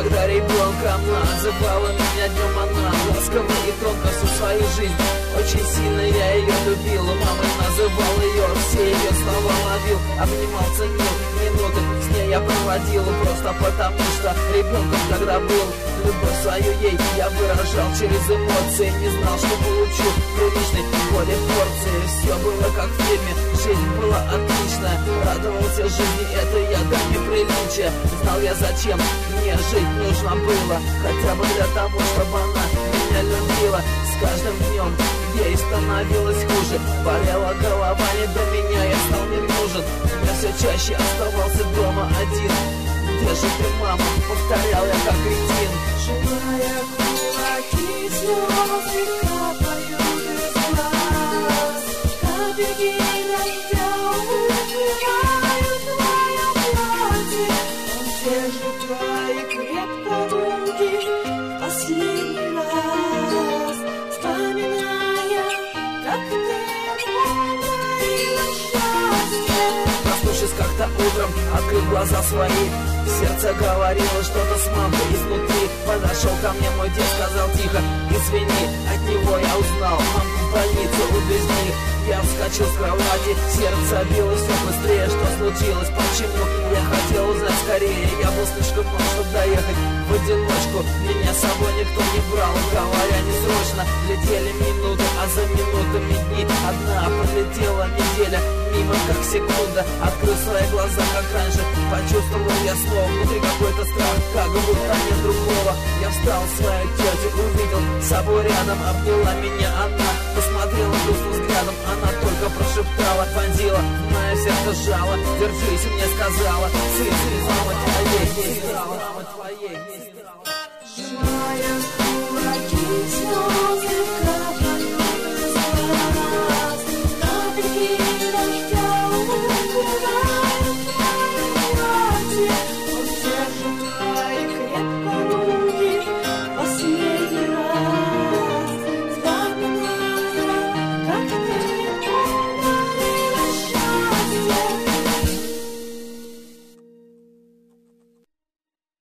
когда ребенком называла меня днем она. Ласково и тонко всю свою жизнь, очень сильно я ее любил. Мамой называл ее, все ее слова ловил, обнимал, ценил, минуты с ней я проводил. Просто потому что ребенком когда был, любовь свою ей я выражал через эмоции. Не знал, что получу приличной более порции. Все было как в фильме, жизнь была отличная. Радовался жизни, это я до неприличия. Знал я, зачем мне жить нужно было, хотя бы для того, чтобы она меня любила. С каждым днем ей становилось хуже, болела голова не до меня, я стал не нужен. Я все чаще оставался дома один. Где же ты, мама? Повторял я как кретин. Сжимая кулаки, слезы капают из глаз. Капельки дождя укрывают твое платье. Он держит твои крепко руки последний раз, вспоминая, как ты подарила счастье. Проснувшись как-то утром, открыв глаза свои, сердце говорило что-то с мамой изнутри. Подошел ко мне мой дед, сказал тихо: извини. От него я узнал, мамку в больницу увезли. Я вскочил с кровати, сердце билось все быстрее. Что случилось, почему? Я хотел узнать скорее. Я был слишком мал, чтобы доехать в одиночку. Меня с собой никто не брал, говоря несрочно. Летели минуты, а за минутами дни. Одна пролетела неделя, мимо как секунда. Открыл свои глаза, как раньше, почувствовал я снова внутри какой-то страх, как будто нет другого. Я встал в свою тетю, увидел с собой рядом, обняла меня она, посмотрела грустным взглядом, она только прошептала, вонзила в мое сердце жало. Держись, мне сказала, сын, мама твоей не стала, мама твоей не